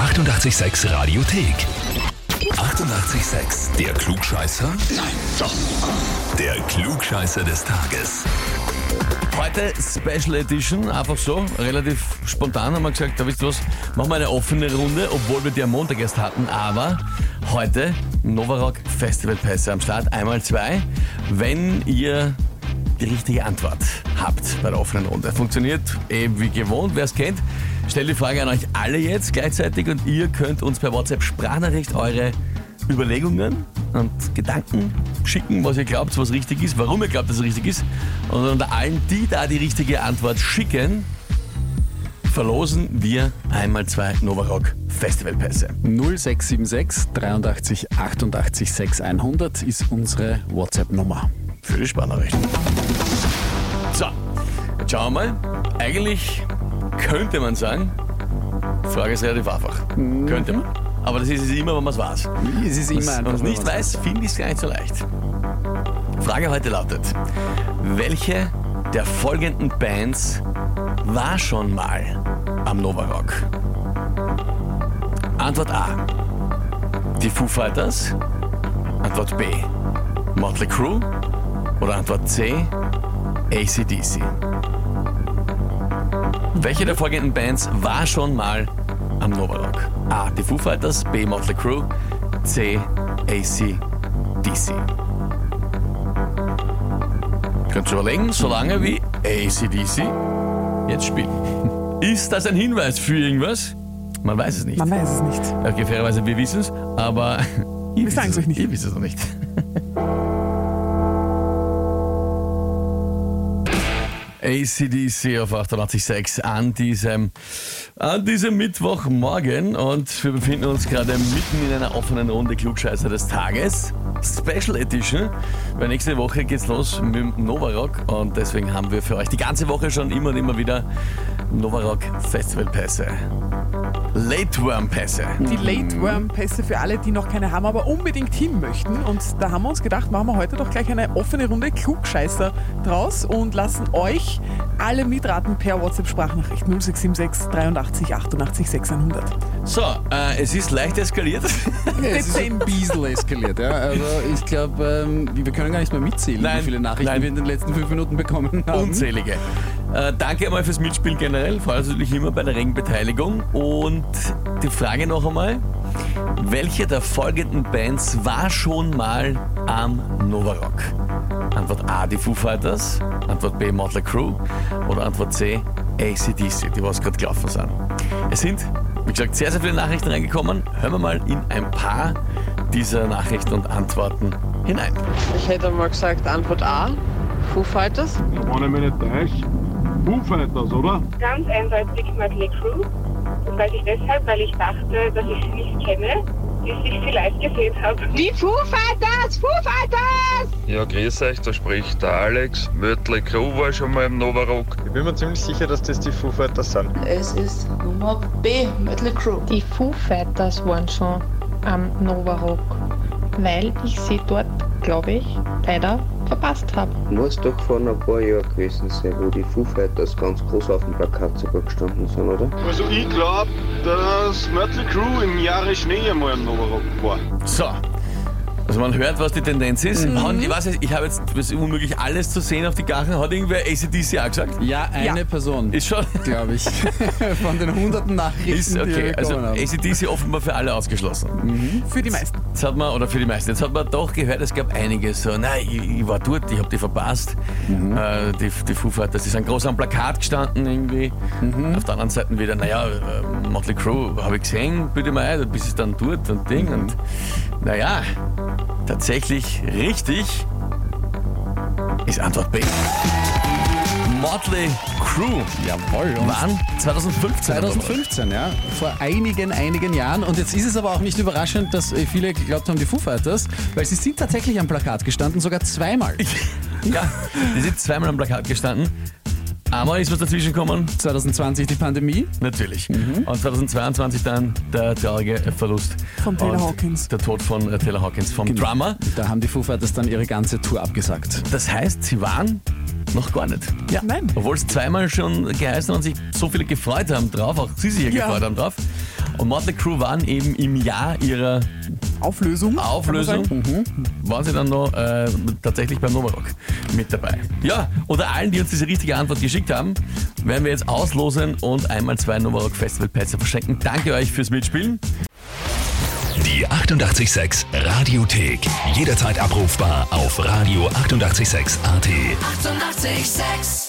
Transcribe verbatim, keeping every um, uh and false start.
achtundachtzig Komma sechs Radiothek. achtundachtzig Komma sechs. Der Klugscheißer? Nein, doch. Der Klugscheißer des Tages. Heute Special Edition, einfach so, relativ spontan haben wir gesagt, da wisst ihr was, machen wir eine offene Runde, obwohl wir die am Montag erst hatten, aber heute Novarock Festivalpässe am Start, einmal zwei, wenn ihr die richtige Antwort habt bei der offenen Runde. Funktioniert eben wie gewohnt, wer es kennt, stellt die Frage an euch alle jetzt gleichzeitig und ihr könnt uns per WhatsApp Sprachnachricht eure Überlegungen und Gedanken schicken, was ihr glaubt, was richtig ist, warum ihr glaubt, dass es richtig ist. Und unter allen, die da die richtige Antwort schicken, verlosen wir einmal zwei Novarock Festivalpässe. null sechs sieben sechs dreiundachtzig achtundachtzig sechs hundert ist unsere WhatsApp-Nummer. Für die Sprachnachrichten. So, jetzt schauen wir mal. Eigentlich könnte man sagen, die Frage ist relativ einfach. Mhm. Könnte man. Aber das ist es immer, wenn man es weiß. Es ist immer Wenn einfach. man es nicht weiß, finde ich es gar nicht so leicht. Frage heute lautet: Welche der folgenden Bands war schon mal am Novarock? Antwort A: die Foo Fighters. Antwort B: Motley Crue. Oder Antwort C: A C D C. Welche der folgenden Bands war schon mal am Novarock? A. Die Foo Fighters, B. Motley Crue, C. A C D C. Könnt ihr überlegen, solange wie A C D C jetzt spielen. Ist das ein Hinweis für irgendwas? Man weiß es nicht. Man weiß es nicht. Okay, fairerweise, wir wissen es, aber Wir sagen es euch nicht. Ihr wisst es noch nicht. A C D C auf achtundachtzig Komma sechs an diesem, an diesem Mittwochmorgen und wir befinden uns gerade mitten in einer offenen Runde Klugscheißer des Tages. Special Edition, weil nächste Woche geht's los mit dem Novarock und deswegen haben wir für euch die ganze Woche schon immer und immer wieder Novarock Festivalpässe. Late Worm Pässe. Die Late Worm Pässe für alle, die noch keine haben, aber unbedingt hin möchten. Und da haben wir uns gedacht, machen wir heute doch gleich eine offene Runde Klugscheißer draus und lassen euch alle mitraten per WhatsApp-Sprachnachricht null sechs sieben sechs dreiundachtzig achtundachtzig sechshundert. So, äh, es ist leicht eskaliert. Ja, es ist ein bisschen eskaliert, ja. Also ich glaube, ähm, wir können gar nicht mehr mitzählen, Nein, wie viele Nachrichten nein. wir in den letzten fünf Minuten bekommen haben. Unzählige. Äh, danke einmal fürs Mitspielen generell, vor allem natürlich immer bei der regen Beteiligung. Und die Frage noch einmal: Welche der folgenden Bands war schon mal am Novarock? Antwort A, die Foo Fighters. Antwort B, Motley Crue. Oder Antwort C, A C D C, die was gerade gelaufen sind. Es sind, wie gesagt, sehr, sehr viele Nachrichten reingekommen. Hören wir mal in ein paar dieser Nachrichten und Antworten hinein. Ich hätte mal gesagt Antwort A, Foo Fighters. Wenn ich mich nicht täusche, Foo Fighters, oder? Ganz eindeutig Motley Crue. Das weiß ich deshalb, weil ich dachte, dass ich sie nicht kenne, bis ich sie live gesehen habe. Die Foo Fighters! Foo Fighters! Ja, grüß euch, da spricht der Alex. Motley Crue war schon mal im Novarock. Ich bin mir ziemlich sicher, dass das die Foo Fighters sind. Es ist Nummer B, Motley Crue. Die Foo Fighters waren schon am Novarock, weil ich sie dort, glaube ich, leider verpasst habe. Muss doch vor ein paar Jahren gewesen sein, wo die Foo Fighters ganz groß auf dem Plakat sogar gestanden sind, oder? Also ich glaube, dass Motley Crue im Jahre Schnee einmal im Novarock war. So. Also man hört, was die Tendenz ist. Mhm. Und ich weiß nicht, ich habe jetzt es ist unmöglich alles zu sehen auf die Gachen. Hat irgendwer A C D C auch gesagt? Ja, eine Ja. Person, Ist schon. glaube ich, von den hunderten Nachrichten, Ist die wir okay. Also bekommen haben. A C D C offenbar für alle ausgeschlossen. Für die meisten. Jetzt hat man, oder für die meisten, jetzt hat man doch gehört, es gab einige so, nein, ich, ich war dort, ich habe die verpasst. Mhm. Äh, die, die Foo Fighters, die sind groß am Plakat gestanden irgendwie. Mhm. Auf der anderen Seite wieder, naja, äh, Motley Crue habe ich gesehen, bitte mal, da bist du dann dort und Ding. Mhm. Und naja, tatsächlich richtig ist Antwort B. Motley Crue Jawohl. Und waren zwanzig fünfzehn. zwanzig fünfzehn, ja, vor einigen, einigen Jahren. Und jetzt ist es aber auch nicht überraschend, dass viele geglaubt haben, die Foo Fighters, weil sie sind tatsächlich am Plakat gestanden, sogar zweimal. Ja, die sind zweimal am Plakat gestanden. Einmal ist was dazwischen gekommen. zwanzig zwanzig die Pandemie. Natürlich. Mhm. Und zwanzig zweiundzwanzig dann der traurige Verlust. Von Taylor und Hawkins. Der Tod von äh, Taylor Hawkins, vom Genau. Drummer. Da haben die Foo Fighters dann ihre ganze Tour abgesagt. Das heißt, sie waren noch gar nicht. Ja, nein. Obwohl es zweimal schon geheißen und sich so viele gefreut haben drauf, auch sie sich ja Ja. gefreut haben drauf. Und Mötley Crüe waren eben im Jahr ihrer Auflösung. Auflösung. Mhm. Waren sie dann noch äh, tatsächlich beim Novarock mit dabei. Ja, unter allen, die uns diese richtige Antwort geschickt haben, werden wir jetzt auslosen und einmal zwei Novarock Festivalpässe verschenken. Danke euch fürs Mitspielen. Die achtundachtzig Komma sechs Radiothek. Jederzeit abrufbar auf radio achtundachtzig Komma sechs Punkt at. achtundachtzig Komma sechs